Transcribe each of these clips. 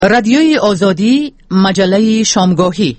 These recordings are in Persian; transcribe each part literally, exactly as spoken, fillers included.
رادیوی آزادی، مجله شامگاهی.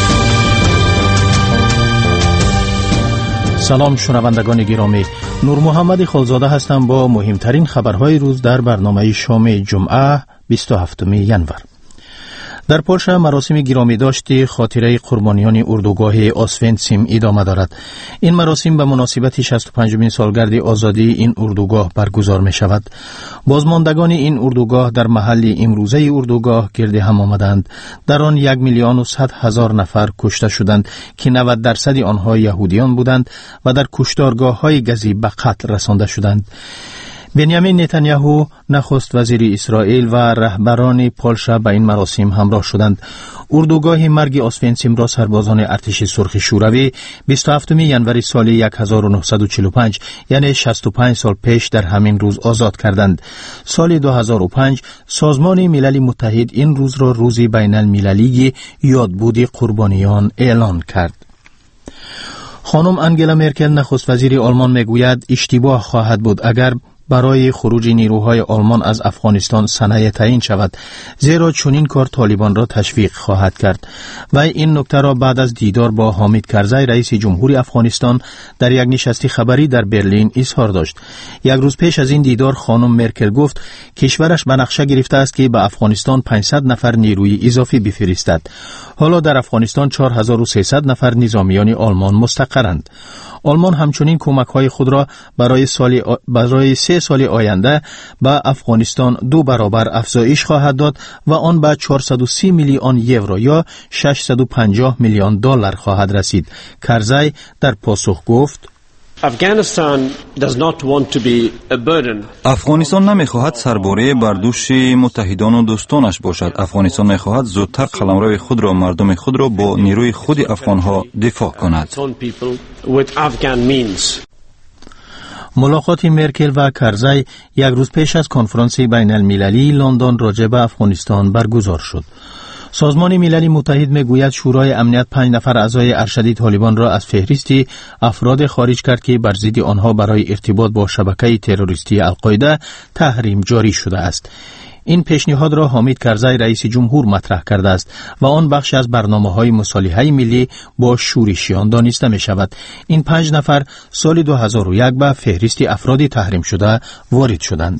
سلام شنوندگان گرامی، نور محمد خالزاده هستم با مهمترین خبرهای روز در برنامه شام جمعه بیست و هفتم ژانویه. در پولشا مراسم گرامی داشت خاطره قربانیان اردوگاه اوسوینتسیم ادامه دارد. این مراسم به مناسبت شصت و پنجمین سالگرد آزادی این اردوگاه برگزار می شود. بازماندگان این اردوگاه در محل امروزه اردوگاه گرد هم آمدند. در آن یک میلیون و صد هزار نفر کشته شدند که نود درصد آنها یهودیان بودند و در کشتارگاه های گزی به قتل رسانده شدند. بنیامین نتانیاهو نخست وزیر اسرائیل و رهبران پولشا به این مراسم همراه شدند. اردوگاه مرگ اوسوینتسیم را سربازان ارتش سرخ شوروی بیست و هفتم ژانویه سال هزار و نهصد و چهل و پنج یعنی شصت و پنج سال پیش در همین روز آزاد کردند. سال دو هزار و پنج سازمان ملل متحد این روز را روز بین المللی یادبود قربانیان اعلان کرد. خانم انگلا مرکل نخست وزیر آلمان میگوید اشتباه خواهد بود اگر برای خروج نیروهای آلمان از افغانستان صنایع تعیین شود، زیرا چنین کار طالبان را تشویق خواهد کرد. و این نکته را بعد از دیدار با حامد کرزی رئیس جمهوری افغانستان در یک نشست خبری در برلین اظهار داشت. یک روز پیش از این دیدار خانم مرکل گفت کشورش به نقشه گرفته است که به افغانستان پانصد نفر نیروی اضافی بفرستد. حالا در افغانستان چهار هزار و سیصد نفر نظامیان آلمان مستقرند. آلمان همچنین کمک‌های خود را برای سال آ... برای سه سال آینده به افغانستان دو برابر افزایش خواهد داد و آن به چهارصد و سی میلیون یورو یا ششصد و پنجاه میلیون دلار خواهد رسید. کرزی در پاسخ گفت افغانستان نمیخواهد سرباره بر دوش متحدان و دوستانش باشد. افغانستان میخواهد زودتر قلمرو خود را مردم خود را با نیروی خود افغانها دفاع کند. ملاقات مرکل و کرزی یک روز پیش از کنفرانس بین المللی لندن راجع به افغانستان برگزار شد. سازمان ملل متحد میگوید شورای امنیت پنج نفر اعضای ارشد طالبان را از فهرست افراد خارج کرد که بر ضد آنها برای ارتباط با شبکه تروریستی القاعده تحریم جاری شده است. این پیشنهاد را حامد کرزی رئیس جمهور مطرح کرده است و آن بخش از برنامه‌های مصالحه ملی با شورشیان دانسته می شود. این پنج نفر سال دو هزار و یک به فهرست افراد تحریم شده وارد شدند.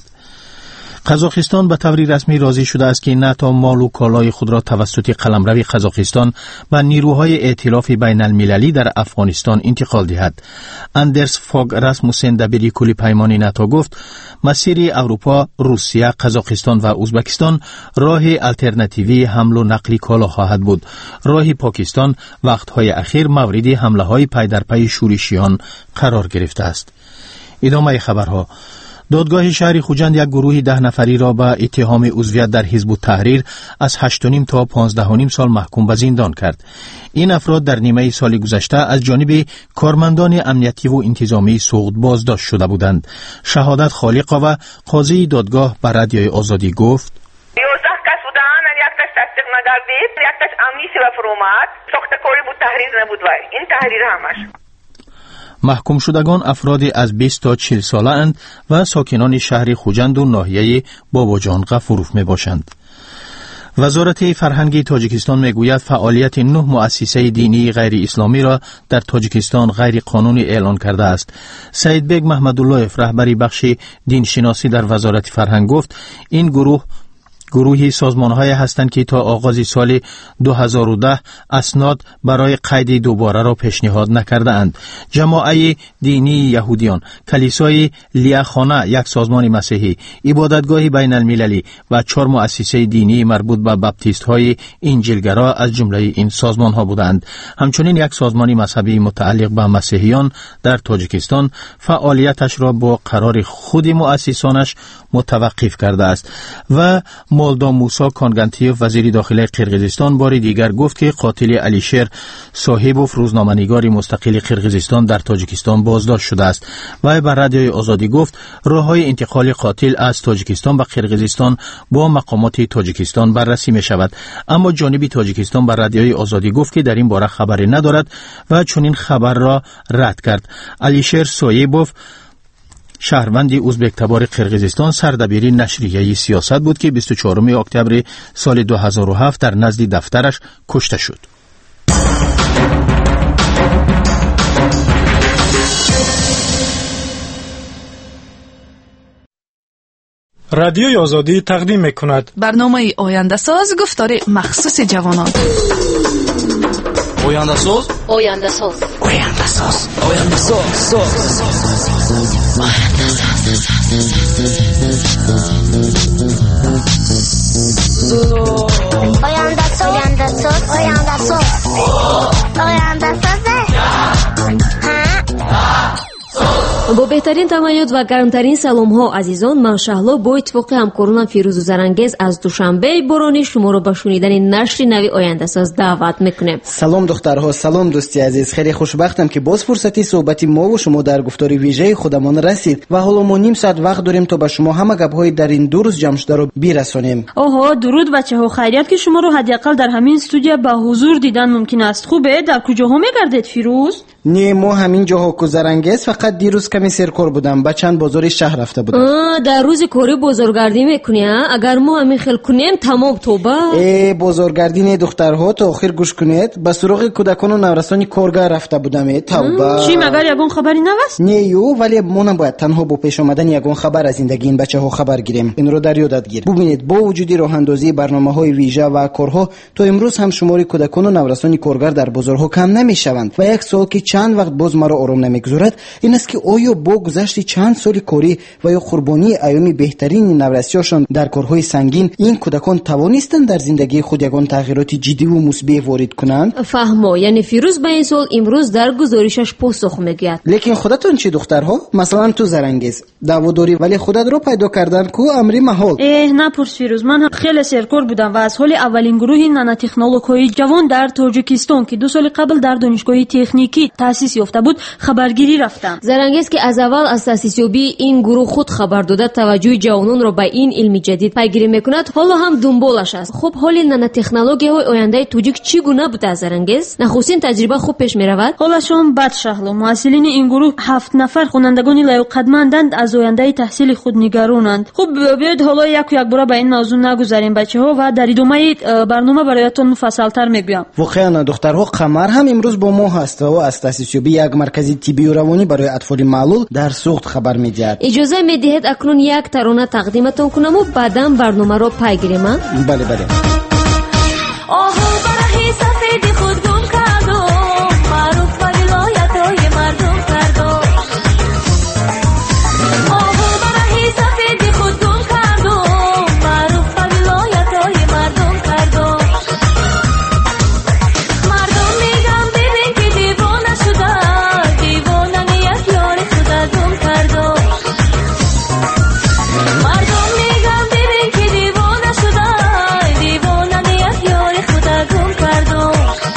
قزاقستان به طور رسمی راضی شده است که ناتو مال و کالای خود را توسط قلمرو قزاقستان و نیروهای ائتلاف بین المللی در افغانستان انتقال دهد. اندرس فاگ راسموسن دبیر کل پیمان ناتو گفت مسیر اروپا، روسیه، قزاقستان و ازبکستان راه الटरनेटिव्ی حمل و نقل کالا خواهد بود. راه پاکستان وقتهای اخیر مورد حمله های پی در پی شورشیان قرار گرفته است. ادامه خبرها. دادگاه شهر خوجند یک گروه ده نفری را به اتهام عضویت در حزب التحریر از هشت و نیم تا پانزده و نیم سال محکوم به زندان کرد. این افراد در نیمه سال گذشته از جانب کارمندان امنیتی و انتظامی سوغد بازداشت شده بودند. شهادت خالقا و قاضی دادگاه به رادیوی آزادی گفت یازده کس بودن، یک تاش تصدیق نگردید، یک تاش امنیتی و فرامت ساختکاری بود، تحریر نبود و این تحریر همش. محکوم شدگان افراد از بیست تا چهل ساله اند و ساکنان شهر خوجند و ناحیه باباجان غفوروف می باشند. وزارت فرهنگ تاجیکستان میگوید فعالیت نه مؤسسه دینی غیر اسلامی را در تاجیکستان غیر قانونی اعلان کرده است. سعید بیگ محمدالله رهبری بخش دینشناسی در وزارت فرهنگ گفت این گروه گروهی سازمان‌های هستند که تا آغاز سال دو هزار و ده اسناد برای قید دوباره را پیشنهاد نکرده اند. جماعه دینی یهودیان، کلیسای لیاخانه یک سازمان مسیحی، عبادتگاه بین المللی و چهار مؤسسه دینی مربوط به بپتیست‌های انجیلگرا از جمله این سازمان‌ها بودند. همچنین یک سازمان مذهبی متعلق به مسیحیان در تاجیکستان فعالیتش را با قرار خود مؤسسانش متوقف کرده است. و مولدا موسی کانگانتیف وزیر داخلی قرقیزستان بار دیگر گفت که قاتل علیشیر صاحبوف روزنامه‌نگار مستقل قرقیزستان در تاجیکستان بازداشت شده است و به رادیوی آزادی گفت راه‌های انتقال قاتل از تاجیکستان به قرقیزستان با مقامات تاجیکستان بررسی می شود. اما جانب تاجیکستان به رادیوی آزادی گفت که در این باره خبری ندارد و چنین خبر را رد کرد. علیشیر صاحبوف شهروند ازبک تبار قرقیزستان سردبیری نشریه سیاست بود که بیست و چهارم اکتبر سال دو هزار و هفت در نزد دفترش کشته شد. رادیوی آزادی تقدیم می‌کند برنامه آینده ساز گفتار مخصوص جوانان. آینده ساز آینده ساز آینده ساز آینده ساز آینده ساز آینده ساز آینده ساز آینده ساز با بهترین تمایز و گرمترین سلام ها عزیزان، من شهلا با اتفاق همکارانم فیروز و زرانگیز از دوشنبه بارانی شما رو به شنیدن نشر نوی آینده ساز دعوت میکنیم. سلام دخترها، سلام دوستی عزیز. خیلی خوشبختم که باز فرصتی صحبتی ما و شما در گفتار ویژه خودمان رسید و حالا ما نیم ساعت وقت داریم تا به شما همه گپ‌های در این دو روز جمع شده رو برسونیم. اوه درود بچه‌ها، خیریت که شما رو حداقل در همین استودیو با حضور دیدن ممکن است. خوبه؟ در کجاها میگردید فیروز؟ نه ما همین جاها کو زرانگیز، فقط دیروز کمی سرکار بودم، با چند بازار شهر رفته بودم. آه در روز کاری بازارگردی میکنی ها؟ اگر ما همین خیل کنیم تمام توبه. ای بازارگردی نه دخترها، تا آخر گوش کنید. به سراغ کودکان و نورسان کارگاه رفته بودم. توبه. چی مگر یگان خبری نوست؟ نه یو، ولی ما نباید تنها با پیش آمدن یگان خبر از زندگی این بچه‌ها خبر گیریم. این رو در یادت گیر. ببینید با وجود راه اندازی برنامه‌های ویژه و کارها تا امروز هم شمار کودکان و نورسان کارگر در بازارها کم نمیشوند و یک سوال که چند وقت باز مرا آرام نمیگذارد این است که آیا با گذشت چند سال کاری و یا قربانی ایام بهترین نورسیاشان در کارهای سنگین این کودکان توانستند در زندگی خود یگان تغییرات جدی و مثبت وارد کنند؟ فهمو، یعنی فیروز به این سوال امروز در گزارشش پاسخ میگوید. لیکن خودتون چی دخترها؟ مثلا تو زرانگیز دعواداری ولی خودت رو پیدا کردن کو امری محال. اه نپرس فیروز، من خیلی سرکار بودم و از حال اولین گروه نانو تکنولوژی جوان در تاجیکستان که دو سال قبل در دانشگاه تکنیکی تأسیس یافته بود خبرگیری رفتم. زرانگیز که از اول از تأسیس یابی این گروه خود خبر داده توجه جوانان را به این علم جدید پیگیری میکند، حالا هم دنبالش است. خب حال نانو تکنولوژی های آینده توجیک چگونه بوده زرانگیز؟ نخستین تجربه خوب پیش میرود؟ حالشون بد شهلا. مسئولین این گروه هفت نفر خوانندگان لیاقتمندند، از آینده تحصیل خود نگرانند. خب بیاید حالا یک یک بار به این موضوع نگذاریم بچه‌ها و در ادامه برنامه برایتون مفصل‌تر میگویم. واقعا دخترها قمر هم امروز با ما هست و از تأسیس یابی یک مرکز طبی و روانی برای اطفال معلول در سوخت خبر میدهد. اجازه میدهید اکنون یک ترانه تقدیمتون کنم و بعداً برنامه رو پی گیریم. بله بله. آهو برای سفید خود گم کرد و معروف و ولایت‌های مردم کرد و آهو برای سفید خود گم کرد و معروف و ولایت‌های مردم کرد و مردم میگم ببین که دیوانه شده، دیوانه نیت یار خدا گم کرد و مردم میگم ببین که دیوانه شده، دیوانه نیت یار خدا گم کرد و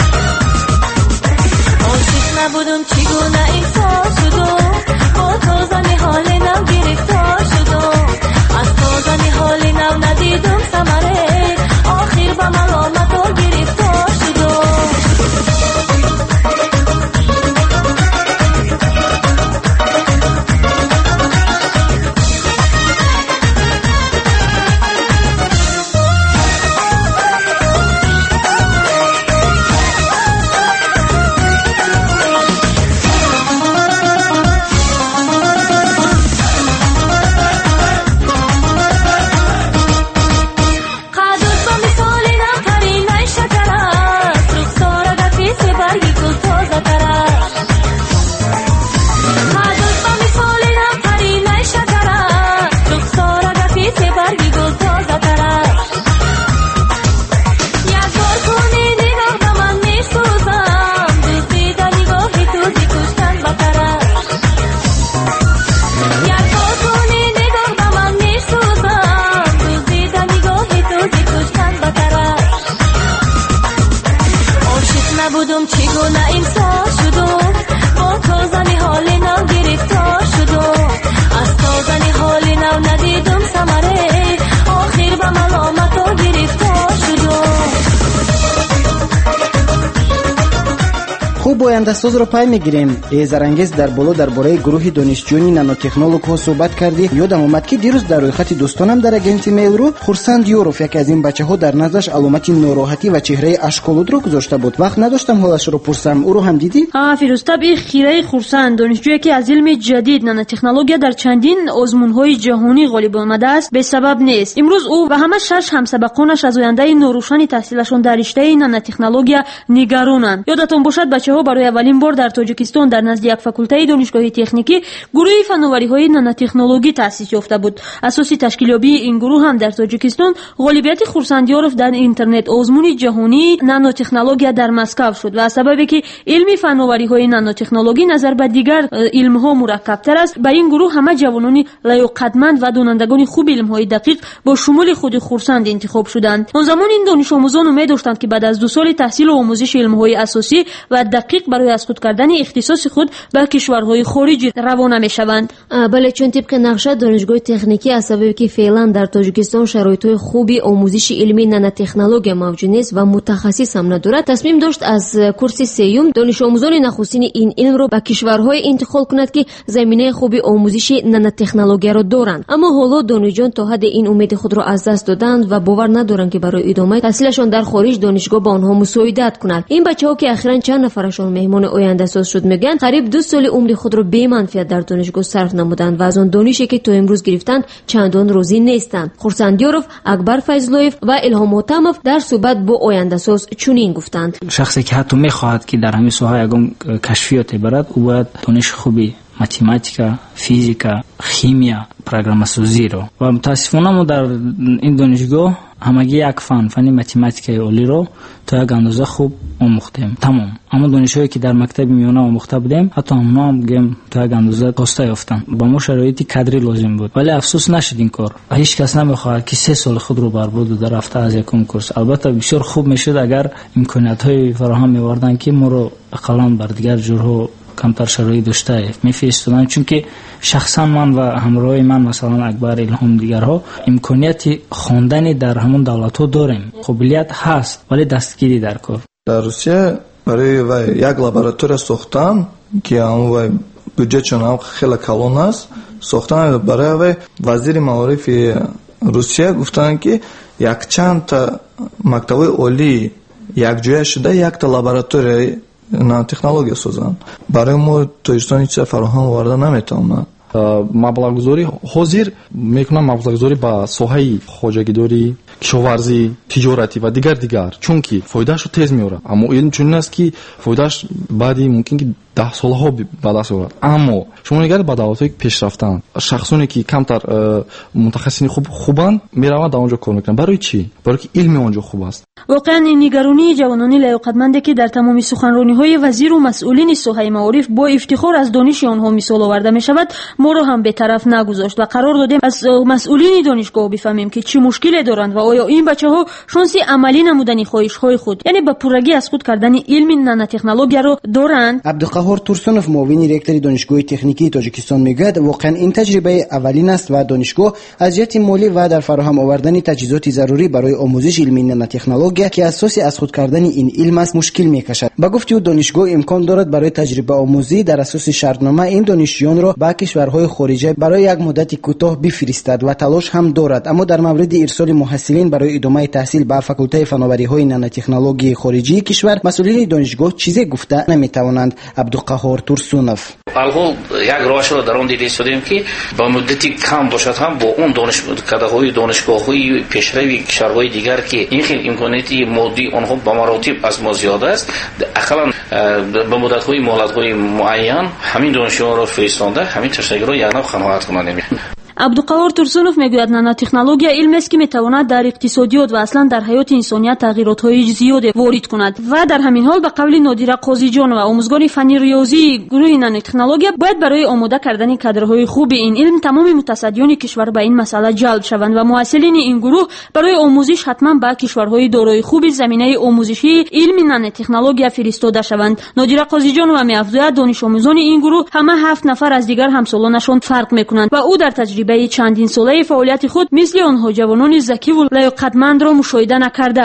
гуфтгӯ бо ояндасозро пай мегирем. эзарангез дар боло дар бораи гурӯҳи донишҷӯёни нанотехнологҳо суҳбат кардӣ. ёдам омад ки дирӯз дар рӯйхати дӯстонам дар агенти Mail.ru Хурсанд Юров, яке аз ин бачаҳо, дар назаш аломати нороҳатӣ ва чеҳраи ашколудро гузошта буд. вақт надоштам ҳолашро пурсам. ӯро ҳам дидӣ? ҳа, Фирӯз, табъи хираи Хурсанд, донишҷӯе ки аз илми ҷадид нанотехнология дар чандин озмунҳои ҷаҳонӣ ғолиб омадааст, бесабаб нест. имрӯз ӯ ва ҳама шаш ҳамсабақонаш аз ояндаи норӯшани таҳсилашон дар риштаи нанотехнология нигаронанд. ёдатон бошад, бачаҳо барои аввалин бор дар Тоҷикистон дар назди як факултаи донишгоҳи техникӣ гурӯҳи фанновариҳои нанотехнологӣ таъсис ёфта буд. асоси ташкилёбии ин гурӯҳ ҳам дар Тоҷикистон ғолибияти Хурсандёров дар интернет озмуни ҷаҳонии нанотехнология дар Москав шуд ва аз сабабе ки илми фанновариҳои нанотехнологӣ назар ба дигар илмҳо мураккабтар аст, ба ин гурӯҳ ҳама ҷавонони лаёқатманд ва донандагони хуби илмҳои дақиқ бо шумули худи Хурсанд интихоб шуданд. он замон ин донишомӯзон умед доштанд ки баъд аз ду соли таҳсилу омӯзиши илмҳои асосӣ ва дақиқ барои аз худ кардани ихтисоси худ ба кишварҳои хориҷӣ равона мешаванд. бале чун тибқи нақша донишгоҳи техникӣ аз сабабе ки феълан дар Тоҷикистон шароитҳои хуби омӯзиши илми нанотехнология мавҷуд нест ва мутахассис ҳам надорад, тасмим дошт аз курси сеюм донишомӯзони нахустини ин илмро ба кишварҳое интиқол кунад ки заминаи хуби омӯзиши нанотехнологияро доранд. аммо ҳоло дониҷон то ҳадде ин умеди худро аз даст доданд ва бовар надоранд ки барои идомаи таҳсилашон дар хориҷ донишгоҳ ба онҳо мусоидат кунад. ин бачаҳо ки ахиран чанд нафарашон меҳмони ояндасоз шуд, мегӯянд қариб ду соли умри худро беманфиат дар донишгоҳ сарф намуданд ва аз он донише ки то имрӯз гирифтанд чандон розӣ нестанд. Хурсандёров, Акбар Файзлоев ва Илҳом Отамов дар суҳбат бо ояндасоз чунин гуфтанд: шахсе ки ҳатто мехоҳад ки дар ҳамин соҳа ягон кашфиёте барад, ӯ бояд дониши хуби математика, физика, химия, программасозиро ва мутаассифона мо дар ин донишгоҳ ҳамагӣ як фан, фани математикаи олиро то як андоза хуб омӯхтем. Тамом. Аммо донишҳое ки дар мактаби миёна омӯхта будем, ҳатто ҳамонҳо ҳам гем то як андоза хоста ёфтанд. Ба мо шароити кадрӣ лозим буд. Вале афсӯс нашуд ин кор. Ҳеҷ кас намехоҳад ки се соли худро барбод дода рафта аз якум курс. Албатта бисёр хуб мешуд агар имкониятҳои фароҳам меварданд ки моро ақаллан бар дигар ҷурҳо камтар шароит дошта мефиристоданд, чунки шахсан ман ва ҳамроҳи ман, масалан Акбар, Илҳом, дигарҳо имконияти хондани дар ҳамон давлатҳо дорем. қобилият ҳаст, вале дастгирӣ дар кор. дар Русия барои вай як лаборатория сохтан ки ам вай бюджетшон ам хеле калон аст, сохтан барои вай вазири маорифи Русия гуфтанд ки якчанд та мактаби олӣ якҷоя шуда якта лаборатория нанотехнология созанд. Барои мо Тоҷикистон ҳеҷ чиз фароҳам оварда наметавонад. маблағгузорӣ ҳозир мекунам маблағгузорӣ ба соҳаи хоҷагидорӣ, кишоварзӣ, тиҷорати ва дигар дигар, чунки фоидаашро тез меорад. Аммо илм чунин аст ки фоидааш баъди мумкин ки даҳ солаҳо ба даст орад. Аммо шумо нигаред ба давлатҳое ки пешрафтанд, шахсоне ки камтар мутахассисини хуб хубанд мераванд дар он ҷо кор мекунанд. Барои чӣ? Барои ки илми он ҷо хуб аст. воқеан ин нигаронии ҷавонони лаёқатманде ки дар тамоми суханрониҳои вазиру масъулини соҳаи маориф бо ифтихор аз дониши онҳо мисол оварда мешавад, моро ҳам бетараф нагузошт ва қарор додем аз масъулини донишгоҳ бифаҳмем ки чӣ мушкиле доранд ва оё ин бачаҳо шонси амалӣ намудани хоҳишҳои худ, яъне ба пуррагӣ аз худ кардани илми нанотехнологияро доранд. Абдуқаҳор Турсунов, муовини ректори донишгоҳи техникии Тоҷикистон, мегӯяд воқеан ин таҷрибаи аввалин аст ва донишгоҳ аз ҷиҳати молӣ ва дар фароҳам овардани таҷҳизоти зарурӣ барои омӯзиши илми нанотехнология ки асоси аз худ кардани ин илм аст мушкил мекашад. Ба гуфти ӯ донишгоҳ имкон дорад барои таҷрибаомӯзӣ дар асоси шартнома ин донишҷӯёнро ба кишварҳои хориҷа барои як муддати кӯтоҳ бифиристад ва талош ҳам дорад. Аммо дар мавриди ирсоли муҳассилин барои идомаи таҳсил ба факултаи фанновариҳои нанотехнологияи хориҷии кишвар масъулини донишгоҳ чизе гуфта наметавонанд. Абдуқаҳор Турсунов: алҳол як роҳашро дар он дида истодем ки ба муддати кам бошад ҳам бо он донишкадаҳои донишгоҳҳои пешрави кишварҳои дигар ки ин хел имконияти моддии онҳо ба маротиб аз мо зиёда аст, ақаллан ба муддатҳои моҳлатҳои муайян ҳамин донишҷӯёнро фиристонда ҳамин таштагиро якнав қаноат кунонем. Абдуқаҳор Турсунов мегӯяд нанотехнология илмест ки метавонад дар иқтисодиёт ва аслан дар ҳаёти инсоният тағйиротҳои зиёде ворид кунад ва дар ҳамин ҳол ба қавли Нодира Қозиҷонова, омӯзгори фанни риёзии гурӯҳи нанотехнология, бояд барои омода кардани кадрҳои хуби ин илм тамоми мутасаддиёни кишвар ба ин масъала ҷалб шаванд ва муҳассилини ин гурӯҳ барои омӯзиш ҳатман ба кишварҳои дорои хуби заминаи омӯзишии илми нанотехнология фиристода шаванд. Нодира Қозиҷонова меафзояд донишомӯзони ин гурӯҳ ҳама ҳафт нафар аз дигар ҳамсолонашон фарқ мекунанд ва ӯ дар таҷрибаи чандин солаи фаъолияти худ мисли онҳо ҷавонони закиву лаёқатмандро мушоҳида накардааст.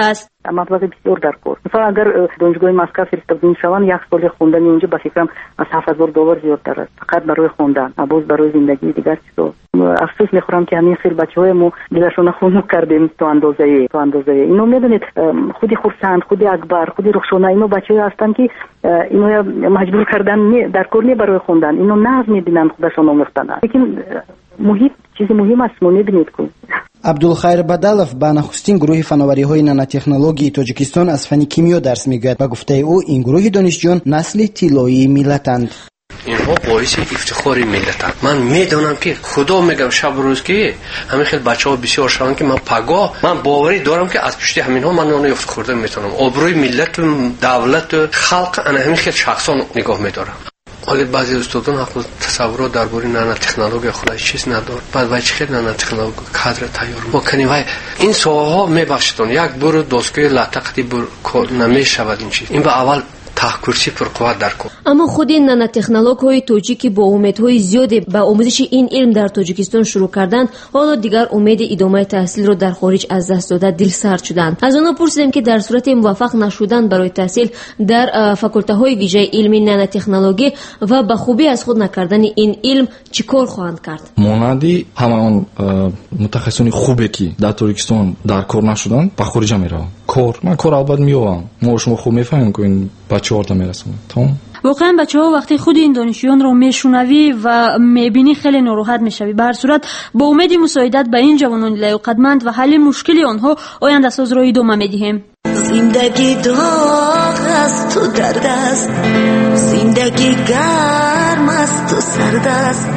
مبلغ بسیار در کار. مثلا اگر دانشگاه مسکو فرستادیم شوند یک سال خوندن اینجا به فکرم از هفت هزار دلار زیادتر است فقط برای خوندن، باز برای زندگی دیگر چیزا. افسوس میخورم که همین خیلی بچهای ما دلشون خون کردیم تو اندازه تو اندازه اینو میدونید خودی خورسند، خودی اکبر، خودی رخشانه، اینو بچهای هستن که اینو مجبور کردن در کار نی برای خوندن، اینو ناز میبینن خودشون آموختن، لیکن محیط چیز مهم است. ما میبینید که عبدالخیر بدلов با نخستین گروه فناوری‌های نانوتکنولوژی تاجیکستان از فن کیمیا درس میگوید. با گفته او این گروه دانشجویان نسل طلایی ملتند. اینها باعث افتخار ملتند. من میدونم که خدا میگم شب روز که همین خیلی بچه‌ها بسیار شدن که من پگاه من باوری دارم که از پشت همینها من اون یافت خورده میتونم. آبروی ملت و دولت و خلق انا همین خیلی شخصان نگاه میدارم. اگر بعضی استادان حق تصورات درباره نانو تکنولوژی خودش چیز نداره، بعد وای چه نانو تکنولوژی کادر تیار میکنی وای این سوها میبخشتون یک بار دستگاه لطقتی بر نمیشود این چیز این به اول تحکرسی پرقوت در کن. اما خود این نانوتکنولوژهای توجیکی با امیدهای زیادی به آموزش این علم در تاجیکستان شروع کردند، حالا دیگر امید ادامه تحصیل را در خارج از دست داده دل سرد شدند. از آنها پرسیدیم که در صورت موفق نشدن برای تحصیل در فاکولته‌های ویژه علم نانوتکنولوژی و به خوبی از خود نکردن این علم چیکار خواهند کرد؟ مانندی همون متخصصان خوبی که در تاجیکستان در کار نشدن به خارج میروند. کار من کار البته میوام. ما شما خوب میفهمیم که این بچه‌ها تا میرسن. تمام. واقعا بچه‌ها وقتی خود این دانشجویان رو میشنوی و میبینی خیلی ناراحت میشوی. به هر صورت با امید مساعدت به این جوانان لیاقتمند و حل مشکل آنها آینده ساز را ادامه میدیم. زندگی داغ است تو درد است، زندگی گرم است تو سرد است،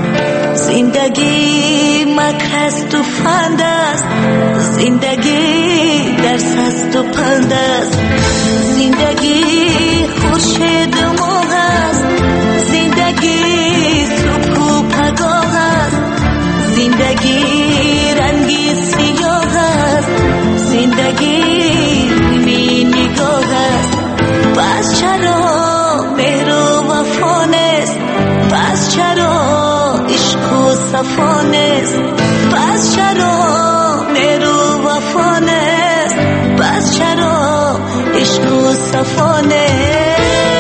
زندگی مکر است تو فند است، زندگی درس است تو پند است، زندگی خورشید ماه است، زندگی صبح و پگاه است، زندگی رنگی سیاه است، زندگی می نگاه است. پس چرا مهر و وفا نیست، پس چرا عشق و صفا نیست، پس چرا مهر و وفا نیست، پس چرا عشق و صفا نیست.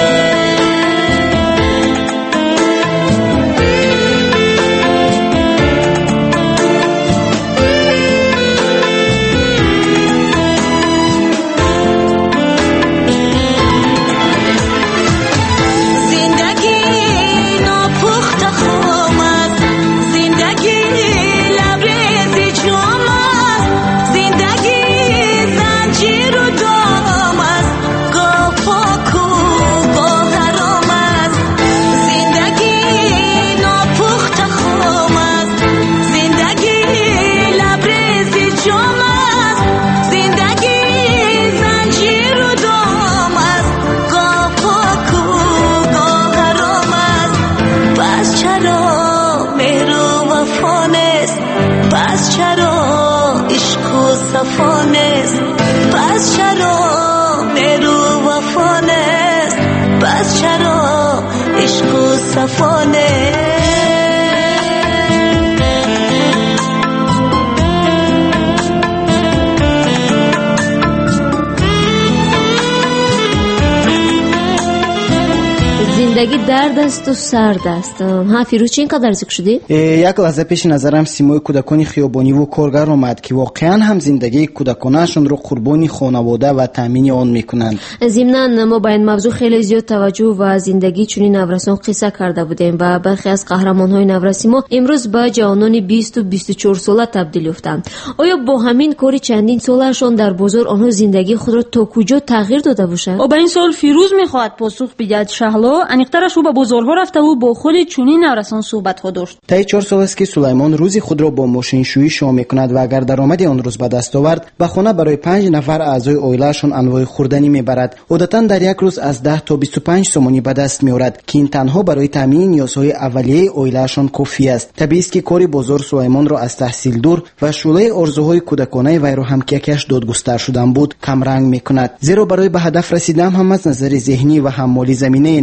زندگی درد است و سرد است. ها فیروز چی اینقدر ذکر شدی؟ یک لحظه پیش نظرم سیمای کودکان خیابانی و کارگر آمد که واقعا هم زندگی کودکانشون رو قربانی خانواده و تامین آن میکنند. ضمناً ما با این موضوع خیلی زیاد توجه و زندگی چنین نورسان قصه کرده بودیم و برخی از قهرمان‌های نورسی ما امروز به جوانان بیست و بیست و چهار ساله تبدیل یافتند. آیا با همین کار چندین سالشون در بازار آنها زندگی خود را تا کجا تغییر داده باشند؟ با این سوال فیروز میخواهد پاسخ بدهد. شهلا انیقترش او به بازارها رفته و با خود چنین نورسان صحبت ها داشت. تا چهار سال است که سلیمان روزی خود را با ماشین شویی شام میکند و اگر درآمدی آن روز به دست آورد به خانه برای پنج نفر اعضای عائله‌شان انواع خوردنی میبرد. عادتاً در یک روز از ده تا بیست و پنج سومانی به دست میآورد که این تنها برای تامین نیازهای اولیه عائله‌شان کافی است. طبیعی است که کاری بازار سلیمان را از تحصیل دور و شعله آرزوهای کودکانه وی را هم که یکیش دادگستر شدن بود کم رنگ میکند، زیرا برای به هدف رسیدن هم از نظر ذهنی و هم مالی زمینه ندارد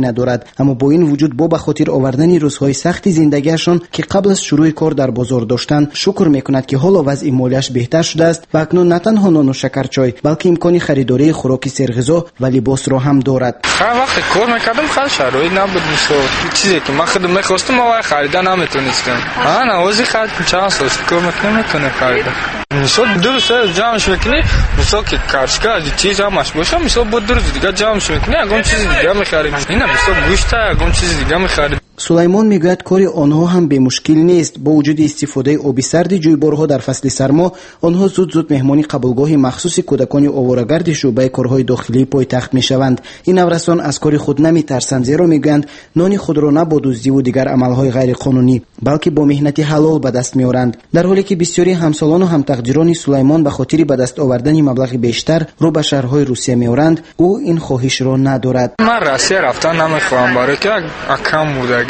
می‌شود. اما با این وجود با به خاطر آوردن روزهای سخت زندگیشان که قبل از شروع کار در بازار داشتند شکر می‌کند که حالا وضع مالیش بهتر شده است و اکنون نه تنها نان و شکرچای بلکه امکان خریداری خوراک سرغذا و لباس را هم دارد. هر وقت کار می‌کردم خیلی شرایط نبود، مثلا چیزی که من خودم می‌خواستم و خریدن نمی‌تونستم. آن اوزی خرید چند سال کار نمی‌تونه خرید. مثلا درست جامش می‌کنی، مثلا که کارشکا از چیز همش باشه، مثلا بود درست دیگه جامش می‌کنی، اگه چیز دیگه می‌خرید. اینا مثلا گوشت اگه چیز دیگه می‌خرید. سلیمان میگوید کاری آنها هم به مشکل نیست. با وجود استفاده آب سرد جویبارها در فصل سرما، آنها زود زود مهمانی قبولگاه مخصوص کودکان آواره‌گرد شعبه کارهای داخلی پایتخت میشوند. این نورسان از کاری خود نمیترسند، زیرا میگویند نان خود را نه با دزدی و دیگر عملهای غیر قانونی بلکه با مهنت حلال به دست میآورند. در حالی که بسیاری همسالان و همتقدیران سلیمان به خاطر به دست آوردن مبلغ بیشتر رو به شهرهای روسیه میآورند، او این خواهش را ندارد. من روسیه رفتن نمیخواهم، برای که کم بوده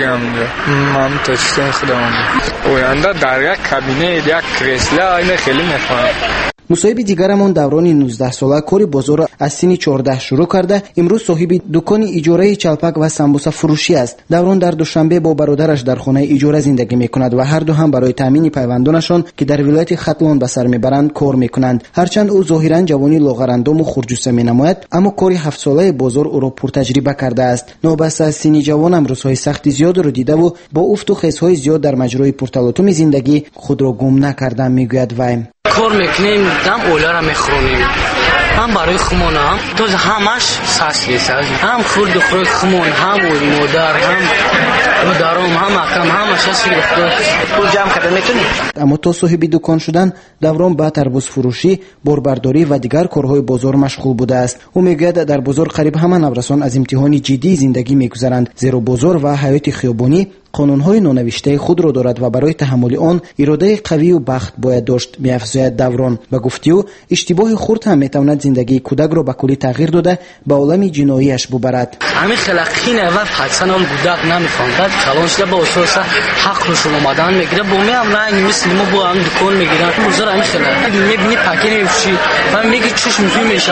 من تشتین خودم اوینده در یک کابینه یک کرسلا این خیلی میخوام. مصاحب دیگرمان دوران نوزده ساله کاری بازار را از سن چهارده شروع کرده امروز صاحب دکان اجاره چلپک و سمبوسه فروشی است. دوران در دوشنبه با برادرش در خانه اجاره زندگی میکند و هر دو هم برای تامین پیوندانشان که در ولایت ختلان به سر میبرند کار میکنند. هرچند او ظاهرا جوانی لاغرندام و خرجوسه مینماید، اما کاری هفت ساله بازار او را پرتجربه کرده است. نوبسته از سن جوانم روزهای سخت زیاد را دیده و با افت و خیزهای زیاد در مجرای پرتلاطم زندگی خود را گم نکردم میگوید وی. کار میکنیم، دم اولا را میخوریم، هم برای خمون هم تو همش ساس لیساز، هم خورد خوراک خمون، هم مادر، هم مادرم، هم اکم، همش ساس لیساز. تو جمع کرده میتونی. اما تا صاحب دکان شدن دوران با تربوز فروشی، باربرداری و دیگر کارهای بازار مشغول بوده است. او میگوید در بازار قریب همه نورسان از امتحان جدی زندگی میگذرند، زیرا بازار و حیات خیابانی قانون‌های نونوشته خود را دارد و برای تحمل آن اراده قوی و بخت باید داشت. می‌افزاید دوران و گفتی او اشتباه خرد هم میتواند زندگی کودک را به کلی تغییر داده به عالم جناییش ببرد. همین خلقینه و پرسنل کودک نمی‌فهمد کلان شده با اساس حق رو شما مدان میگیره با می هم نه مثل ما با هم دکان میگیرن بازار همین خلق میبینی پاکه میفروشی و میگی چش میفروشی میشه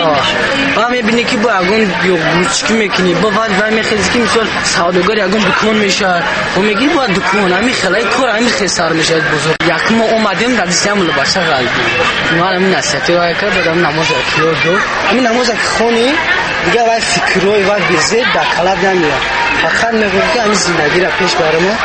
و میبینی که با اگون یا بروچکی میکنی با ولی میخیزی که مثلا سوداگری اگون دکان میشه میگی با دکان همین خلای کار همین خسار میشه بزرگ. یک ما اومدیم در دیسیم لباس غالبی ما همین نساتی وای که بدم نماز کیو دو همین نماز خونی دیگه وای فکروی وای بیزه در کلاب نمیره فقط میگم که همین زندگی را پیش برم.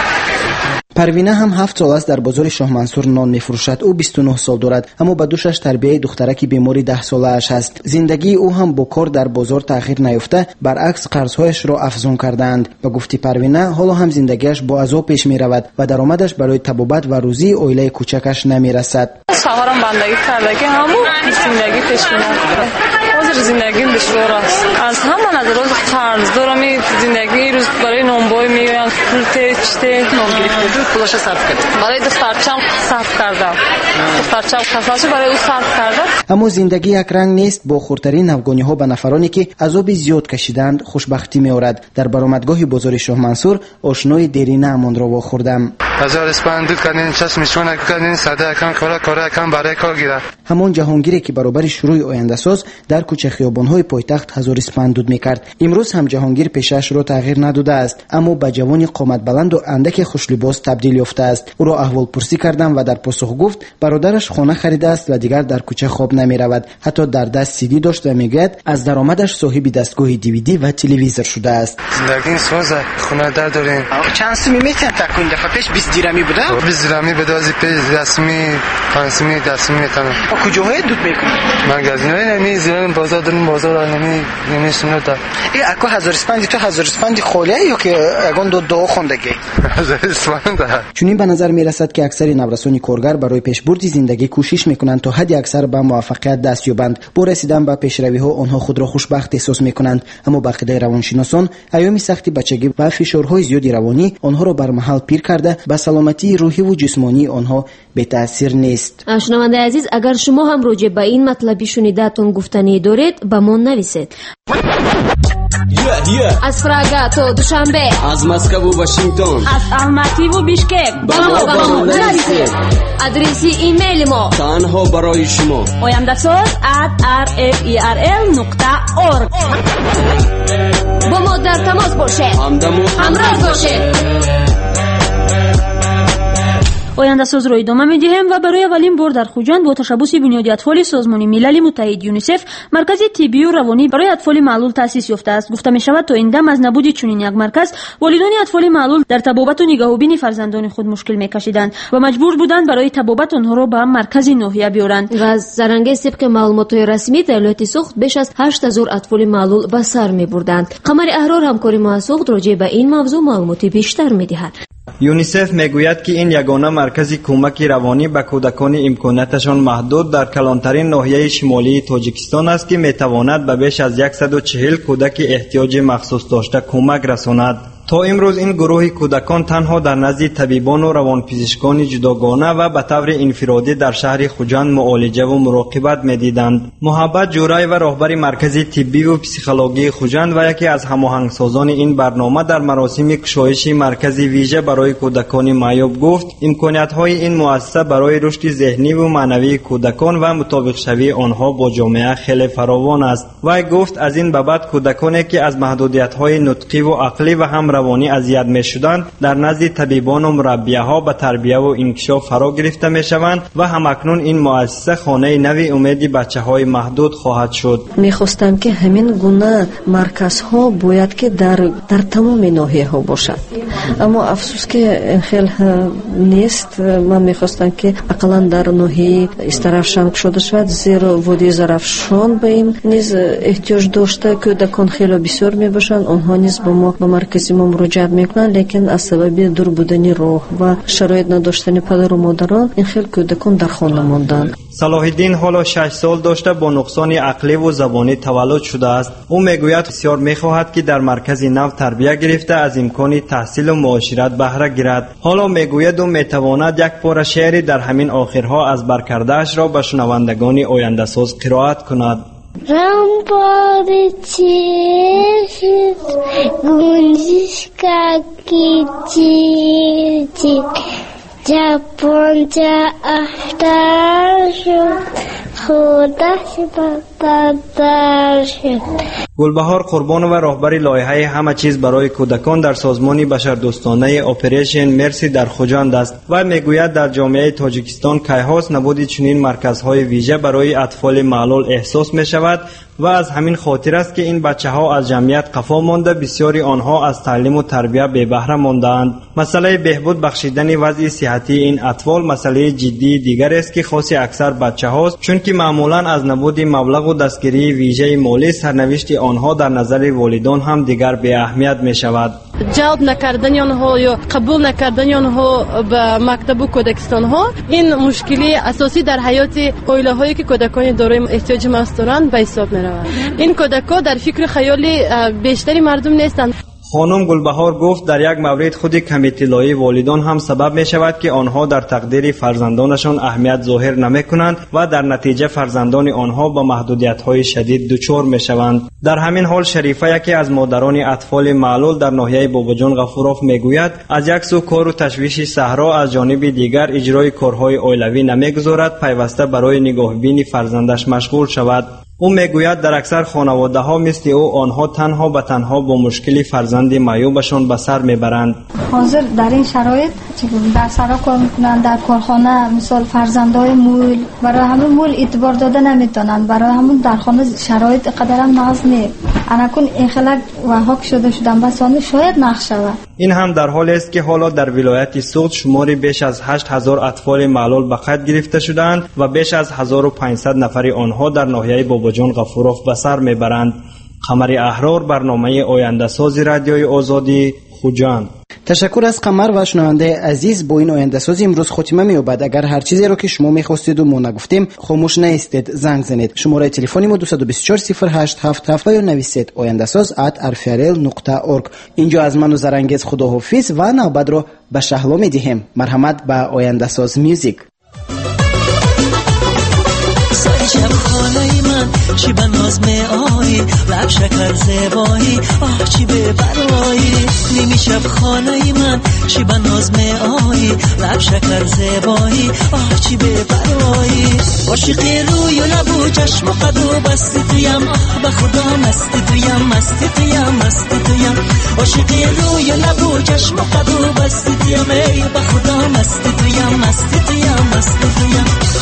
پروینه هم هفت سال است در بازار شاه منصور نان میفروشد. او بیست و نه سال دارد، اما به دوشش تربیت دخترکی بیماری ده ساله اش است. زندگی او هم با کار در بازار تأخیر نیافته، برعکس قرضهایش را افزون کردند. به گفته پروینه حالا هم زندگیش با عذاب پیش می رود و درآمدش برای طبابت و روزی عائله کوچکش نمی رسد. شوهرم بندگی کرده که همون زندگی پیش میاد. حاضر زندگی دشوار است. از همه نظر از قرض دارم زندگی روز برای نونبای میگن پول تچته نون پولش صرف کردم برای دخترچم صرف کردم دخترچم کساش برای او صرف کردم. اما زندگی یک رنگ نیست. با خردترین افغانی ها به نفرانی که عذاب زیاد کشیدند خوشبختی می آورد. در برآمدگاه بازار شاه منصور آشنای دیرینه امان را واخوردم. هزار اسپند دود کردین چشم میشون کردین ساده کم کارا کارا کم برای کار گیره. همان جهانگیری که برابر شروع آینده ساز در کوچه خیابان‌های پایتخت هزار اسپند دود می‌کرد، امروز هم جهانگیر پیشش را تغییر نداده است، اما به جوانی قامت بلند و اندک خوش‌لباس تبدیل یافته است. او را احوالپرسی کردم و در پاسخ گفت برادرش خانه خریده است و دیگر در کوچه خواب نمی‌رود. حتی در دست سیدی داشت و میگوید از درآمدش صاحب دستگاه دیویدی و تلویزیون شده است. زندگی ساز خونه دار داریم. چند سمی میتونم تکون دفعه پیش بیست دیرمی بوده؟ بیست دیرمی به دازی پیش دسمی پنجمی دسمی میتونم. کجاهای دود میکنی؟ مغازه نمی زیران بازار داریم بازار نمی نمیشونه تا. ای اکو هزار اسپندی تو هزار اسپندی خالیه یا که اگون دو دو خوندگی؟ هزار اسپند. چون این به نظر میرسد که اکثر نورسان کارگر برای پیشبرد زندگی کوشش میکنند تا حد اکثر به موفقیت دست یابند. با رسیدن به پیشروی ها آنها خود را خوشبخت احساس میکنند، اما بقیده روانشناسان ایام سختی بچگی و فشارهای زیادی روانی آنها را بر محل پیر کرده به سلامتی روحی و جسمانی آنها به تاثیر نیست. شنونده عزیز، اگر شما هم راجع به این مطلبی شنیده‌تون گفتنی دارید به ما نویسید. Yeah, yeah. از پراگا تا دوشنبه، از مسکو و واشنگتن، از الماتی و بیشکک با ما با ما نویسید. ادرسی ایمیل ما تنها برای شما oyandasaz at r f e r l نقطه org. با ما در تماس باشید، همراه باشید. oyandasaz رو ادامه می‌دهیم و برای اولین بار در خوجند با تشبث بنیاد اطفال سازمان ملل متحد یونیسف مرکز طبی و روانی برای اطفال معلول تأسیس یافته است. گفته می‌شود تا این دم از نبود چنین یک مرکز والدان اطفال معلول در تبابت و نگاهوبین فرزندان خود مشکل می‌کشیدند و مجبور بودند برای تبابت آنها را به مرکز ناحیه بیارند. و از زرنگه طبق معلومات رسمی دولت سوخت بیش از هشت هزار اطفال معلول به سر می‌بردند. قمر احرار همکاری ما سوخت راجع به این موضوع معلومات بیشتر می‌دهد. یونیسف میگوید که این یگانه مرکز کمک روانی به کودکان امکاناتشان محدود در کلانترین ناحیه شمالی تاجیکستان است که میتواند به بیش از صد و چهل کودک احتیاج مخصوص داشته کمک رساند. تا امروز این گروه کودکان تنها در نزد طبیبان و روانپزشکان جداگانه و به طور انفرادی در شهر خوجند معالجه و مراقبت می‌دیدند. محبت جورای و راهبر مرکز طبی و پسیکولوژی خوجند و یکی از هماهنگسازان این برنامه در مراسم گشایش مرکز ویژه برای کودکان معیوب گفت امکانات‌های این مؤسسه برای رشد ذهنی و معنوی کودکان و مطابق شوی آنها با جامعه خیلی فراوان است. و گفت از این بابت کودکانی که از محدودیت‌های نطقی و عقلی و هم روانی اذیت می‌شدند در نزد طبیبان و مربیه‌ها به تربیت و انکشاف فرا گرفته می‌شوند و همکنون این مؤسسه خانه نوی امید بچه‌های محدود خواهد شد. می‌خواستم که همین گونه مرکزها باید که در در تمام ناحیه‌ها باشد، اما افسوس که خیلی نیست. من می‌خواستم که اقلا در ناحیه استرافشان شده شود، زیرا وادی زرافشان به این نیز احتیاج داشته کودکان خیلی بسیار می‌باشند. آنها نیز به ما به مرکز ما مراجعه میکنن، لیکن از سبب دور بودن راه و شرایط نداشتن پدر و مادران این خیلی کودکان در خانه ماندند. صلاح الدین حالا شش سال داشته با نقصان عقلی و زبانی تولد شده است. او میگوید بسیار میخواهد که در مرکز نو تربیت گرفته از امکان تحصیل و معاشرت بهره گیرد. حالا میگوید او میتواند یک پاره شعری در همین آخرها از برکرده‌اش را به شنوندگان آینده ساز قرائت کند. Rambory cieszyć, guziszka kicici, Japonca ashtashu, خوdaش بدداشت. گلبهار قربان و راهبر لایحه همه چیز برای کودکان در سازمان بشردوستانه اپریشن مرسی در خوجند است و میگوید در جامعه تاجیکستان کیهاست نبود چنین مرکزهای ویژه برای اطفال معلول احساس می شود و از همین خاطر است که این بچه ها از جمعیت قفا مانده، بسیاری آنها از تعلیم و تربیت بی بهره مانده‌اند. مسئله بهبود بخشیدن وضع صحتی این اطفال مسئله جدی دیگر است که خاص اکثر بچه هاست، چون که معمولا از نبود مبلغ و دستگیری ویژه مالی سرنوشت آنها در نظر والدان هم دیگر بی اهمیت می شود. جلب نکردن آنها یا قبول نکردن آنها به مکتب کودکستان ها این مشکلی اساسی در حیات عائله هایی که کودکان دارای احتیاج مخصوص دارند به حساب می رود. این کودکان در فکر خیال بیشتری مردم نیستند. خانم گلبهار گفت در یک مورد خود کمی اطلاعی والدان هم سبب می شود که آنها در تقدیر فرزندانشان اهمیت ظاهر نمی کنند و در نتیجه فرزندان آنها با محدودیت های شدید دچار می شوند. در همین حال شریفه یکی از مادران اطفال معلول در ناحیه باباجان غفوروف می گوید از یک سو کار و تشویش صحرا، از جانب دیگر اجرای کارهای عائلوی نمی گذارد پیوسته برای نگاهبینی فرزندش مشغول شود. او میگوید در اکثر خانواده ها مثل او آنها تنها به تنها با مشکلی فرزند معیوبشان به سر میبرند. حاضر در این شرایط در سرا کار میکنند، در کارخانه مثال فرزندای مول برای همون مول اعتبار داده نمیتونند، برای همون در خانه شرایط قدرم ناز نیست. انا کن این خلق و حق شده شدن بس آن شاید نقش شود. این هم در حالی است که حالا در ولایت سوخت شماری بیش از هشت هزار اطفال معلول به قید گرفته شدند و بیش از هزار و پانصد نفر آنها در ناحیه باباجان غفوروف به سر میبرند. قمر احرار، برنامه آینده ساز رادیوی آزادی، خوجند. تشکر از قمر و شنونده عزیز. با این آینده سازی امروز خاتمه می‌یابد. اگر هر چیزی رو که شما می‌خواستید و ما نگفتیم خاموش نایستید، زنگ زنید. شماره تلفنی ما دو دو چهار صفر هشت هفت هفت یا نویسید آینده ساز ات ار ف ار ال نقطه اورگ. اینجا از من و زرنگیز خداحافظ و نوبت رو به شهلا می‌دهیم. مرحمت به آینده ساز میوزیک. شب خانه من چی به ناز می آیی، لب شکر زیبایی، آه چی به برایی. نیمی شب خانه من چی به ناز می آیی، لب شکر زیبایی، آه چی به برایی. عاشقی روی لب و چشم و قد و بستی تویم، آه به خدا مستی تویم، مستی تویم، مستی تویم. عاشقی روی لب و چشم و قد و بستی تویم، ای به خدا مستی تویم، مستی تویم، مستی تویم.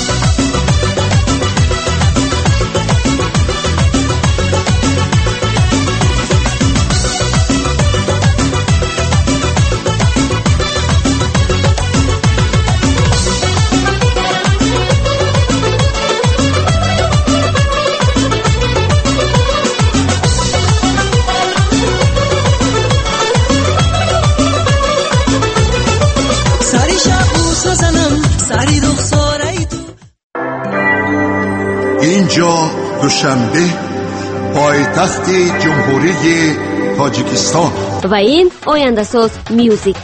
اینجا دوشنبه پایتخت جمهوری تاجیکستان و این آینده ساز میوزیک.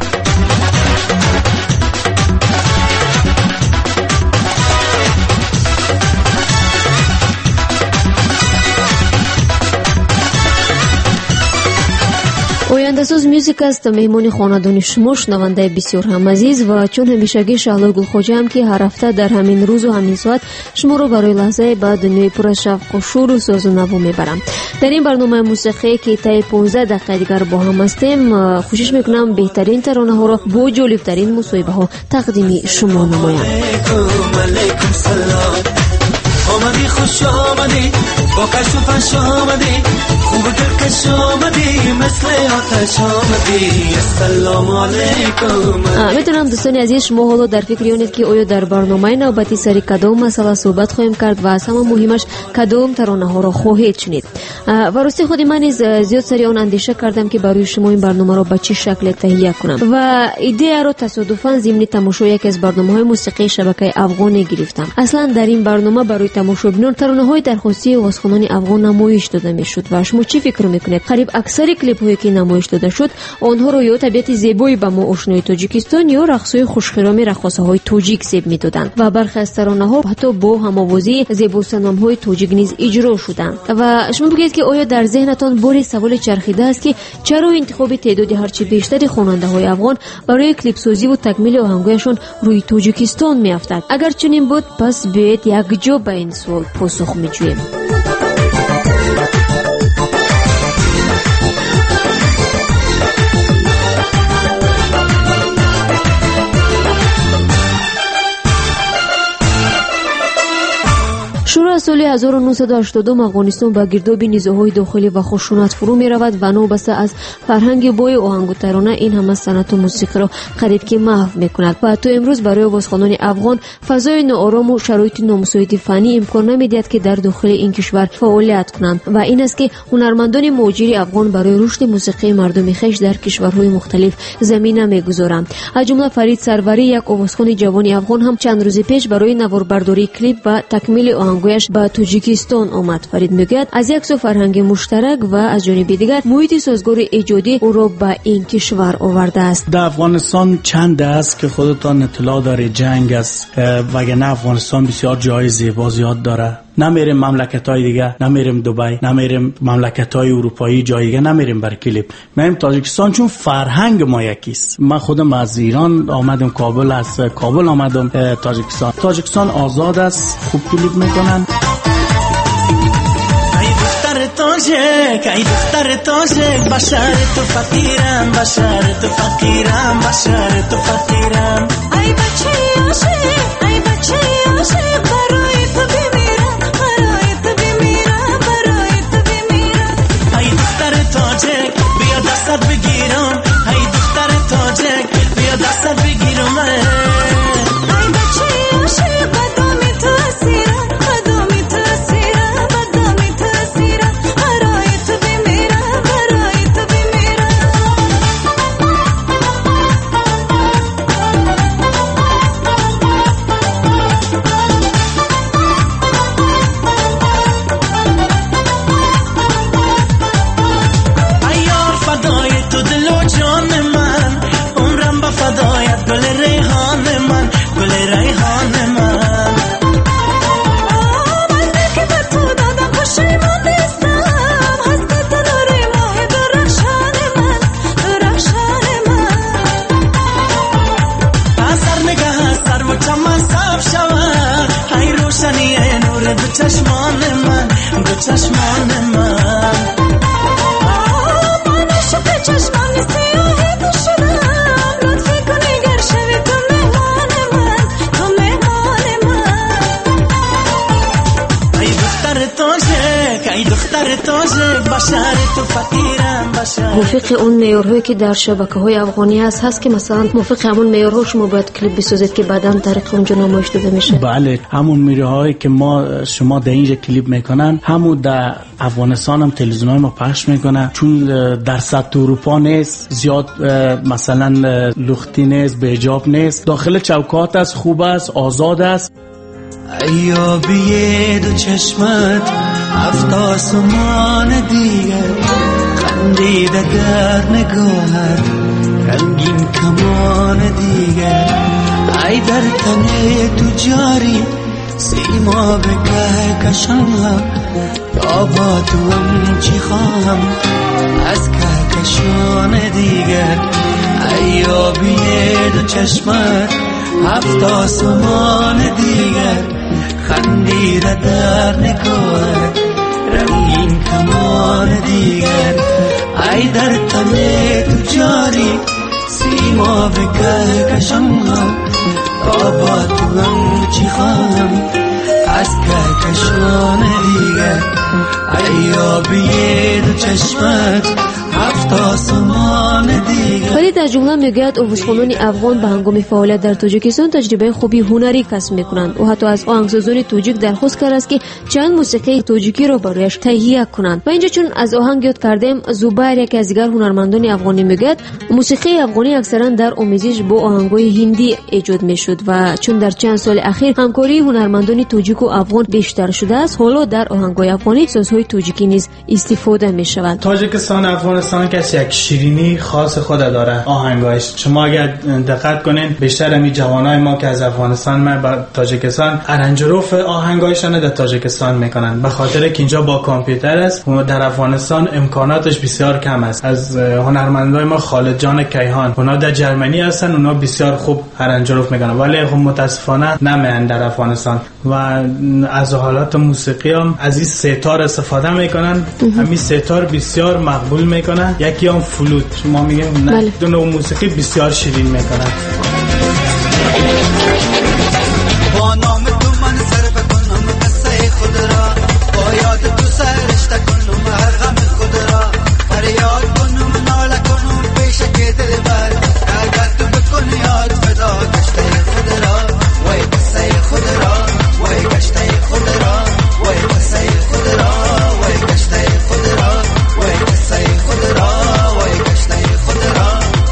آینده ساز میوزیک است. مهمانی خاندان شما شنونده بسیار هم عزیز و چون همیشگی شهلا گلخوجه هم که هر هفته در همین روز و همین ساعت شما رو برای لحظه به دنیای پر از شوق و شور و ساز و نوا میبرم. در این برنامه موسیقی که تا پانزده دقیقه دیگر با هم هستیم، کوشش میکنم بهترین ترانه ها رو با جالبترین مصاحبه ها تقدیم شما نمایم. آمدی خوش آمدی با کش و فش آمدی خوب کش آمدی مثل آتش آمدی السلام علیکم. میتونم دوستان عزیز شما حالا در فکر یونید که آیا در برنامه نوبتی سری کدام مسئله صحبت خواهیم کرد و از همه مهمش کدام ترانه ها را خواهید شنید. و راستی خود من زیاد سری آن اندیشه کردم که برای شما این برنامه را به چه شکل تهیه کنم و ایده را تصادفاً ضمن تماشای یکی از برنامه‌های موسیقی شبکه افغان گرفتم. اصلا در این برنامه برای تماشاگران ترانه‌های درخواستی آوازخوانان افغان نمایش داده میشد و شما چی فکر میکنید؟ قریب اکثر کلیپ‌هایی که نمایش داده شد آنها رو یا طبیعت زیبایی به ما آشنای تاجیکستان یا رقص‌های خوشخرامی رقاصه‌های تاجیک سیب میدادند و برخی از ترانه‌ها حتی با هم‌آوازی زیباسنام‌های تاجیک نیز اجرا شدند. و شما بگید که آیا در ذهنتان باری سوال چرخیده است که چرا انتخاب تعداد هرچی بیشتری خواننده‌های افغان برای کلیپ سازی و تکمیل آهنگایشان روی تاجیکستان میافتد؟ اگر چنین بود پس بیاید یک جا به این سوال پاسخ می‌جوییم. شروع از سال هزار و نهصد و هشتاد و دو افغانستان با گرداب نیزه‌های داخلی و خشونت فرو می‌رود و نوبسته از فرهنگ بوی آهنگ و ترانه این همه صنعت و موسیقی را قریب که محو می‌کند و تا امروز برای آوازخوانان افغان فضای ناآرام و شرایط نامساعد فنی امکان نمی‌دهد که در داخل این کشور فعالیت کنند و این است که هنرمندان مهاجر افغان برای رشد موسیقی مردمی خویش در کشورهای مختلف زمینه می‌گذارند. از جمله فرید سروری یک آوازخوان جوان افغان هم چند روز پیش برای نواربرداری کلیپ و تکمیل آهنگ به تاجیکستان آمد. فرید میگوید از یک سو فرهنگ مشترک و از جانب دیگر محیط سازگار ایجادی او را به این کشور آورده است. در افغانستان چند است که خودتان اطلاع داره جنگ است، وگرنه افغانستان بسیار جای زیبا زیاد داره. نمیریم مملکت‌های دیگه، نمیریم دبی، نمیریم مملکت‌های اروپایی، جای دیگه نمیریم برای کلیپ. میریم تاجیکستان چون فرهنگ ما یکیست. من خودم از ایران آمدم کابل، از کابل آمدم تاجیکستان. تاجیکستان آزاد است، خوب کلیپ میکنن. تاجک ای دختر تاجک بشر تو فقیرم، بشر تو فقیرم، بشر تو فقیرم. ای بچه عاشق، ای بچه عاشق برای تو بمیرم، برای تو بمیرم، برای تو بمیرم. ای دختر تاجک بیا دستت بگیرم، ای دختر تاجک بیا دستت بگیرم. ای بچه عاشق قدمی تو اسیرم، قدمی تو اسیرم، قدمی تو اسیرم. برای تو بمیرم، برای تو بمیرم. بشر تو فقیرم بشر. موافق اون معیارهایی که در شبکه‌های افغانی هست هست که مثلا موافق همون معیارها شما باید کلیپ بسازید که بعداً طریق اونجا نمایش داده میشه؟ بله، همون معیارهایی که ما شما در اینجا کلیپ میکنن همون در افغانستان هم تلویزیون‌های ما پخش میکنن، چون در سطح اروپا نیست، زیاد مثلا لختی نیست، به حجاب نیست، داخل چوکات است، خوب است، آزاد است. ایابی دو چشمت هفت آسمان دیگر خندیده در نگاهت رنگین کمان دیگر. ای در تن تو جاری سیما به کهکشان تا با تو هم چی خواهم از کهکشان دیگر. ایابی دو چشمت هفت آسمان دیگر خندیده در نگاهت رنگین کمان دیگر. ای در تن تو جاری سیما به کهکشان تا با تو هم چی خواهم از کهکشان دیگر. ایابی دو چشمت هفت آسمان دیگر. ولی در جمله میگوید آوازخوانان افغان به هنگام فعالیت در تاجیکستان تجربه خوبی هنری کسب میکنند و حتی از آهنگسازان تاجیک درخواست کرده است که چند موسیقی تاجیکی را برایش تهیه کنند. و اینجا چون از آهنگ یاد کردیم، زبیر یکی از دیگر هنرمندان افغانی میگوید موسیقی افغانی اکثرا در آمیزش با آهنگ‌های هندی ایجاد میشد و چون در چند سال اخیر همکاری هنرمندان تاجیک و افغان بیشتر شده است، حالا در آهنگ‌های افغانی سازهای تاجیکی نیز استفاده میشود. تاجیکستان افغانستان که یک شیرینی خاص خود داره آهنگایش. شما اگر دقت کنین بیشتر امی جوانای ما که از افغانستان ما به تاجیکستان ارنجروف آهنگایشان در تاجیکستان میکنن، به خاطر که اینجا با کامپیوتر است و در افغانستان امکاناتش بسیار کم است. از هنرمندای ما خالد جان کیهان، اونا در جرمنی هستن، اونا بسیار خوب ارنجروف میکنن ولی خب متاسفانه نمیان در افغانستان. و از حالات موسیقی هم از این ستار استفاده میکنن، همین ستار بسیار مقبول میکنن. یکی هم فلوت، ما میگیم نه، دو نوع موسیقی بسیار شیرین میکنن. با نام تو من سر بکنم قصه خود را، با یاد تو سرشته کنم هر غم خود را، فریاد کنم ناله کنم پیش که دل بر، اگر تو بکنی یاد فدا گشته خود را، وای قصه خود را، وای گشته خود را، وای قصه خود را، وای گشته خود را، وای قصه خود را، وای گشته خود را.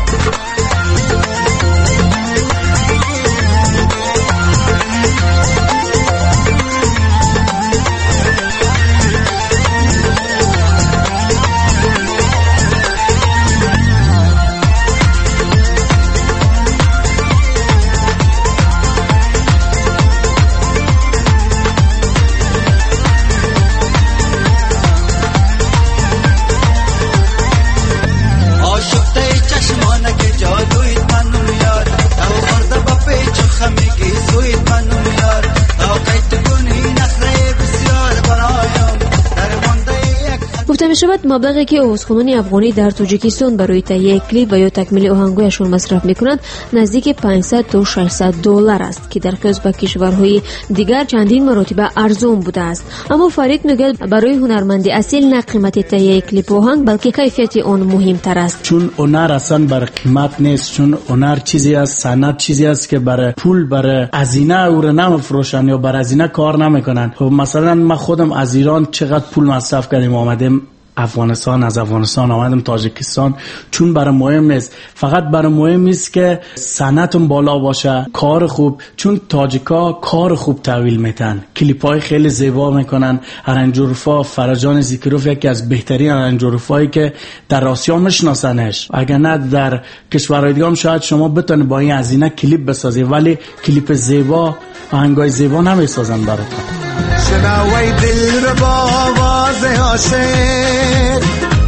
گفته می شود مبلغی که آوازخوانان افغانی در تاجیکستان برای تهیه کلیپ و یا تکمیل آهنگایشان مصرف میکنند نزدیک پانصد تا ششصد دلار است که در قیاس با کشورهای دیگر چندین مراتب ارزان بوده است. اما فرید میگه برای هنرمند اصیل نه قیمت تهیه کلیپ و آهنگ بلکه کیفیت آن مهمتر است. چون هنر اصلا بر قیمت نیست، چون هنر چیزی است، صنعت چیزی است که برای پول برای هزینه او را نمیفروشن یا برای هزینه کار نمیکنن. خب مثلا من خودم از ایران چقدر پول مصرف کردیم آمدیم افغانستان، از افغانستان آمدم تاجیکستان، چون برای مهم نیست، فقط برای مهم است که صنعتم بالا باشه، کار خوب، چون تاجیکا کار خوب تحویل میتن، کلیپای خیلی زیبا میکنن. ارنجروفا فرجان زیکروف یکی از بهترین ارنجروفایی که در آسیا میشناسنش، اگر نه در کشورهای دیگه هم شاید شما بتونید با این هزینه کلیپ بسازید، ولی کلیپ زیبا، آهنگای زیبا نمیسازن براتون. شنوای دل رو با آواز عاشق،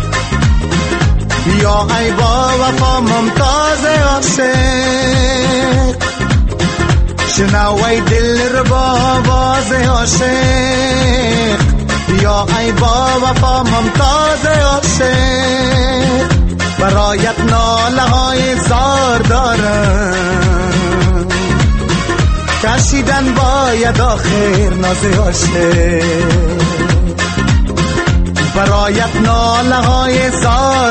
یا ای با وفا ممتاز عاشق. شنوای دل رو با آواز عاشق، یا ای با وفا ممتاز عاشق. برایت ناله های زار دارم، کشیدن باید آخر ناز عاشق. برایت ناله های زار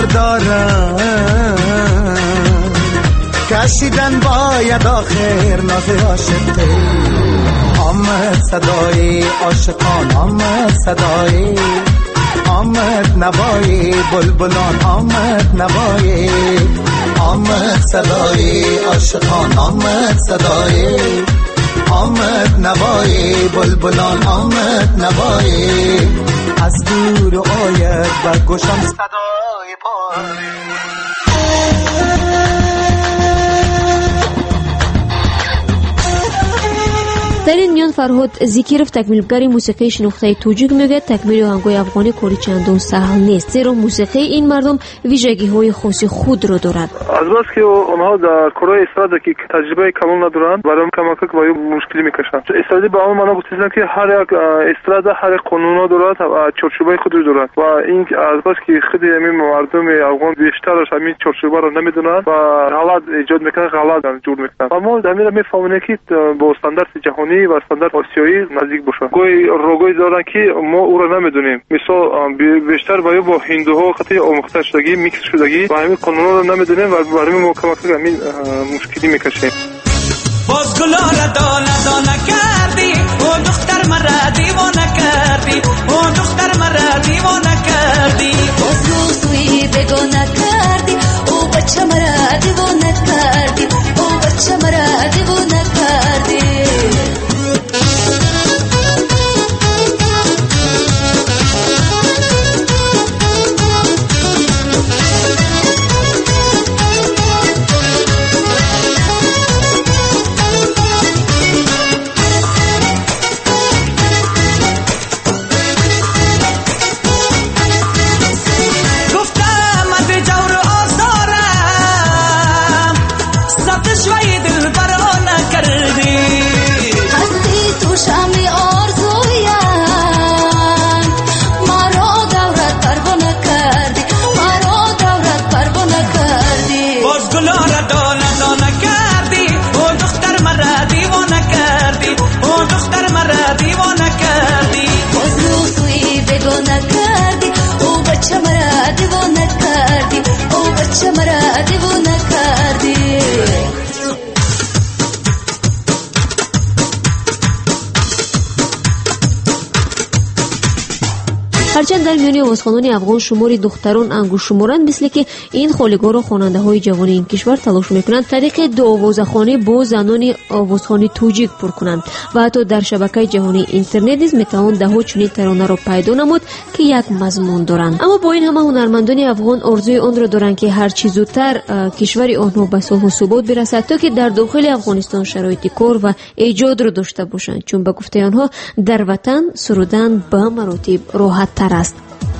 دارم کشیدن باید آخر ناز عاشق آمد صدای عاشقان آمد صدای آمد نوای بلبلان آمد نوای آمد صدای عاشقان آمد صدای آمد نوای بلبلان آمد نوای از دور آید و گوشم صدای پای در این میان فرهاد زیکیرف تکمیلگری موسیقی شناخته توجیک میگه تکمیل آهنگای افغانی کاری چندان سهل نیست زیرا موسیقی این مردم ویژگی های خاص خود را دارد از بس که اونها در کارهای استرادا که تجربه کامل ندارند برای کمک با مشکلی میکشند استرادا به اون معنا گفتن که هر یک استرادا هر قانونا دارد و چارچوبای خود رو دارد و این از بس که خود همین مردم افغان بیشترش همین چارچوبا رو نمیدونند و حالات ایجاد میکنن غلط جور میکنن اما در میفهمونه که با استاندارد جهانی و استاندارد آسیایی نزدیک باشه گوی روگوی دارن که ما او رو نمیدونیم مثلا بیشتر باید با هندوها خطی آموخته شدگی میکس شدگی و همین قانونا رو نمیدونیم و برای ما کمک همین مشکلی میکشیم باز گلا را دانه دانه کردی او دختر مرا دیوانه کردی او دختر مرا دیوانه کردی باز روزوی بگانه کردی او بچه مرا دیوانه کردی او بچه مرا دیوانه کردی هرچند در میان آوازخوانان افغان شماری دختران انگوش شمارند مثل که این خالیگار و خواننده های جوان این کشور تلاش میکنند طریق دو آوازخوانی با زنان آوازخوانی توجیک پر کنند و حتی در شبکه جهانی اینترنت نیز میتوان ده ها چنین ترانه را پیدا نمود که یک مضمون دارند اما با این همه هنرمندان افغان آرزوی آن را دارند که هر چه زودتر کشور آنها به صلح و ثبات برسد تا که در داخل افغانستان شرایط کار و ایجاد را داشته باشند چون به گفته آنها در وطن سرودن به مراتب راحت تر است.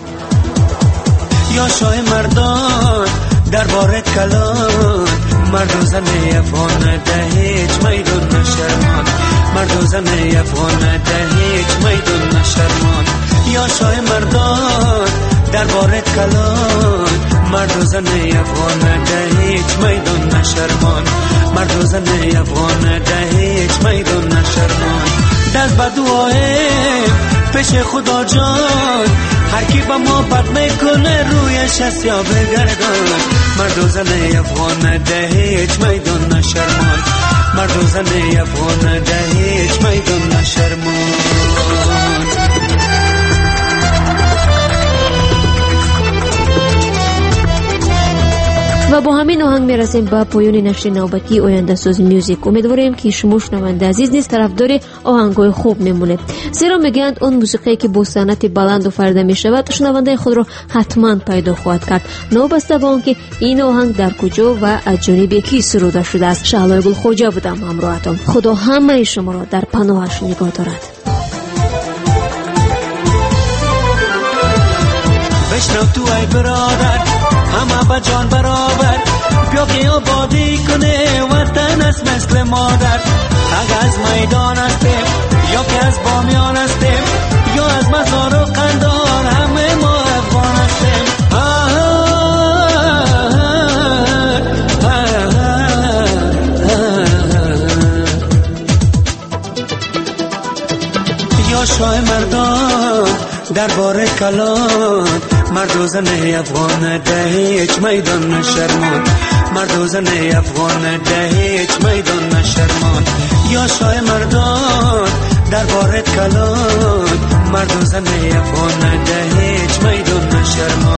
یا شای مردان در بار کلان مرد و زن افغان ده هیچ میدون نشرمان مرد و زن افغان ده هیچ میدون نشرمان یا شای مردان در بار کلان مرد و زن افغان ده هیچ میدون نشرمان مرد و زن افغان ده هیچ میدون نشرمان دست به دعای پیش خدا جان هر کی با ما بد میکنه رویش است یا بگردان مرد و زن افغان ده هیچ میدون نشرمان مرد و زن افغان ده هیچ میدون نشرمان و با همین آهنگ میرسیم به پایان نشر نوبتی آینده ساز میوزیک. امیدواریم که شما شنونده عزیز نیز طرفدار آهنگای خوب میمونه، زیرا میگن اون موسیقی که با صنعت بلند و فرده میشود شنونده خود را حتما پیدا خواهد کرد، نابسته به آنکه این آهنگ در کجا و از جانب کی سروده شده است. شعلای گل خوجا بودم همراهتان. خدا همه شما را در پناهش نگاه دارد. بشنو تو ای برادر همه با جان برابر، بیا که آبادی کنه وطن است مثل مادر. اگه از میدان هستیم یا که از بامیان هستیم یا از مزار و قندار همه ما افغان هستیم. یا شای مردان در بار کلان مرد و زن افغان ده هیچ میدان نشرمان مرد و زن افغان ده هیچ میدان نشرمان یا شای مردان در بارت کلان مرد و زن افغان ده هیچ میدان نشرمان